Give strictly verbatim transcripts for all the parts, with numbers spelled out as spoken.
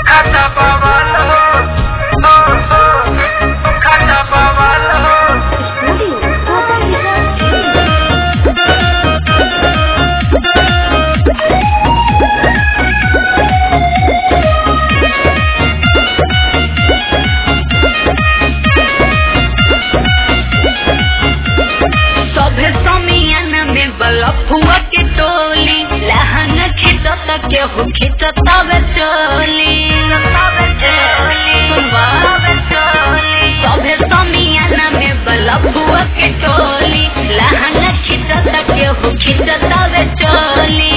खाता बवाल हो, हो हो खाता बवाल हो। बलफुआ के टोली लहन खिचत के हो खिचतावे चोली सुनवा सभे समियाना में बलफुआ के टोली लहन खिचत के हो खिचतावे चोली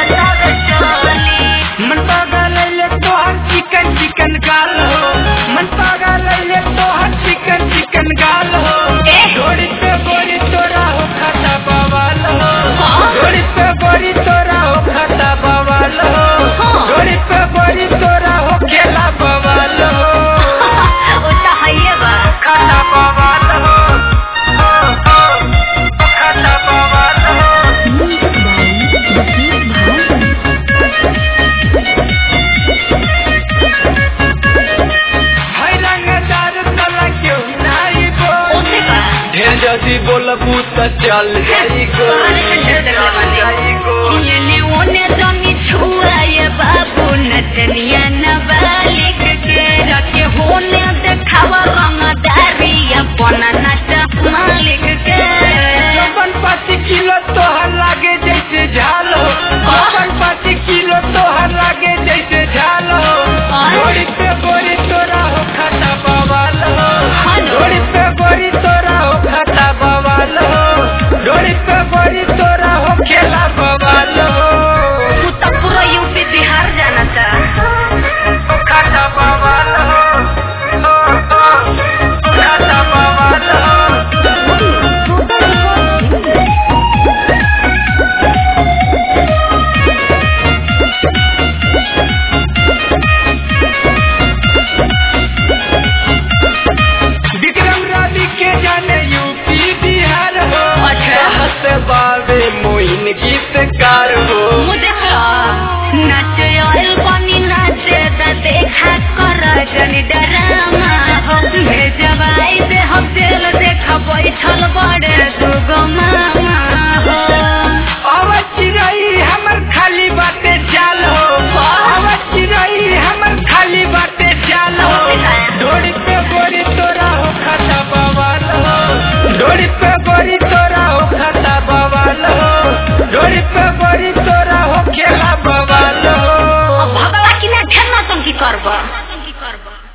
मन पागल ले तो हर चिकन चिकन गाल हो, मन पागल ले तो हर चिकन चिकन गाल हो। जोड़ी पे गोरी तोरा हो खाता बवाल हो, जोड़ी पे गोरी तोरा हो खाता बवाल हो, जोड़ी पे गोरी तोरा हो खेला बवाल हो। ओता हइए बा खाता बवाल हो, हो हो खाता बवाल हो। हाय रंगदार तला क्यों नहीं बोल, ओसे बा ढेर जदी बोलबू त चल जाई गो, जाई गो। येने ओने जनी छुआए बाबू नचनिया नाबालिग के रखे होने देखावा रंगदारी अपन नच मालिक के। चौवन पाँच किलो तोहर लागे जैसे झाल हो, चौवन पाँच किलो तोहर लागे जैसे झाल हो। जोड़ी पे गोरी तोरा हो खाता बवाल हो, जोड़ी पे गोरी तोरा हो खाता बवाल हो, जोड़ी पे गोरी तोरा हो खेला बवाल हो। तू तो पूरा यूपी बिहार जाना था खाता बवाल हो, हो हो खाता बवाल हो। विक्रम रवि के जाने यूपी बिहार हो, हंस बावे मोइन गीतकार हो। मुझे नाचे ऑयल पानी नाचे दा देखा कर जनी डरामा हो भेजवाई दे हम जेल देखा बैठल बड़े दुगो मामा हो। आवाज चिरई हमर खाली बाटे चाल हो, आवाज चिरई हमर खाली बाटे चाल हो। डोरी पे गोरी तोरा हो खाता बवाल हो, डोरी पे गोरी तोरा हो खाता बवाल हो, डोरी पे गोरी तोरा हो खेला बवाल हो। भगवा की ना ठेला तुम की करबा